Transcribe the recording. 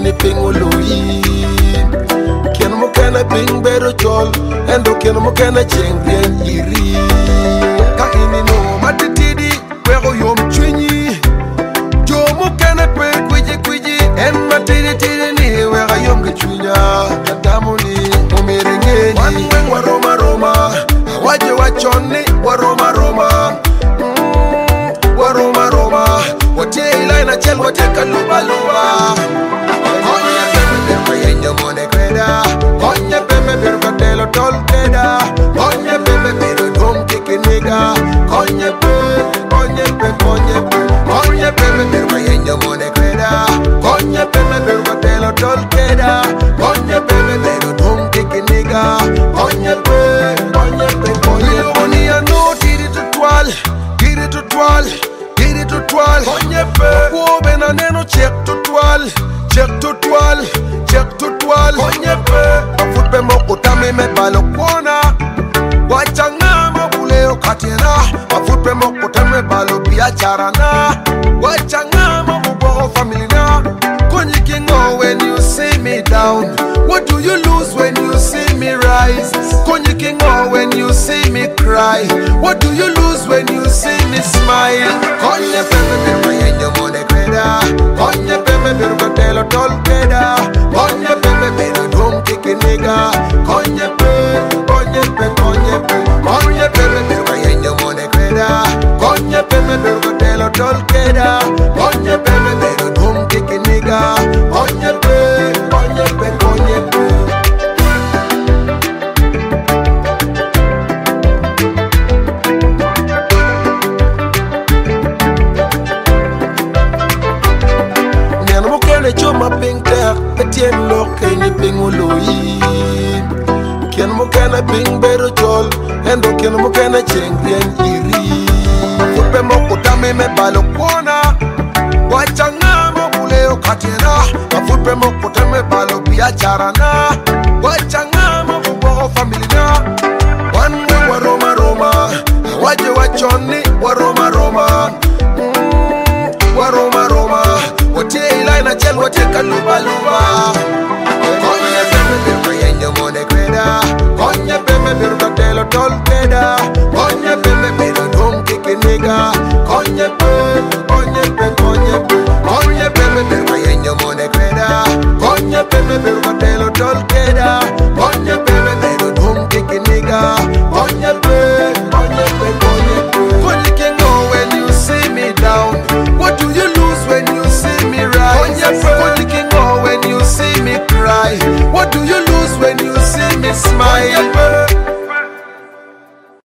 ni pingului. Kien mo kena ping bedo chol, endo kien mo kena cheng bien iri. Ka ini no matitidi, wego yom chwinyi. Jo mo kena kwe kwiji, en matitidi ni wega yom kichwinya. Kadamuni, umirengeni. Wanweng waroma, waje wachoni waroma. Waroma, wate ila na chel wate kaluba. Konye peme birka yenyo mone kweda, konye peme birka telo tol keda, konye peme biru dum kikiniga, konye peme birka yenyo mone kweda, konye peme birka telo tol keda, konye peme biru dum kikiniga, konye oni ano tiri tutwal, konye pe wo bena neno check tutwal, konye pe afut pe moko tame me balo kona, wachanga mabuleo katena, afut pe moko tame balo biachara na, wachanga mabubo family na, konye kingo when you see me down, what do you lose when you see me rise, konye kingo when you see me cry, what do you lose when you see me smile, konye peme birka yenyo mone kweda, konye peme birka telo tol keda, konye peme biru dum kikiniga, konye peme birka yenyo mone kweda, konye peme birka telo tol keda, konye peme biru dum kikiniga, konye pe. Choma ping ter, etien loke ni pingului. Kien mo kena ping bedo chol, endo kien mo kena cheng bien iri. Fupe mo kutami me balo kona, wachanga mo buleo katena. Fupe mo kutami balo biachara na, wachanga mo bubo family na. Wanwe waroma, waje wachoni waroma. Wate ila na chel wate kaluba. Konye peme birka yenyo mone kweda, konye peme birka telo tol keda, konye peme biru dum kikiniga, konye peme birka yenyo mone kweda, konye peme birka telo tol keda, konye peme biru dum kikiniga, konye kingo when you see me down, what do you lose when you see me rise? Konye kingo when you see me cry, what do you lose when you see me smile?